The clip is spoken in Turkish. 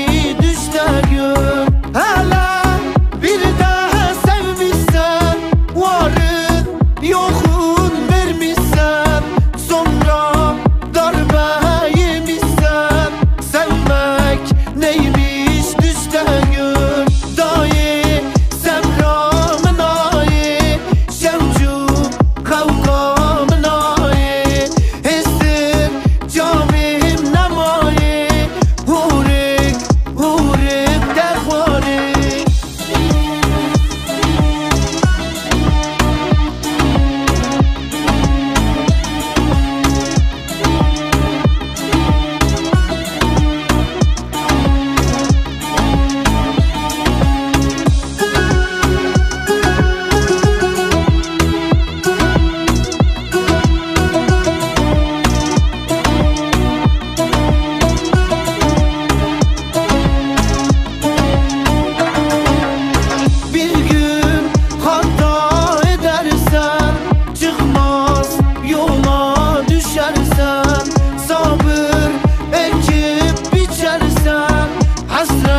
düşte gör. Hele bir daha sevmişsen, varın yokun vermişsen, sonra darbe yemişsen, sevmek neymiş düşte gör. Dayı semramın ayı, şevcum kavgamın ayı, esir camim nemayı, hurik hurik derhvari. Bir gün hata edersen, çıkmaz yola düşersen, sabır ekip biçersen, hasret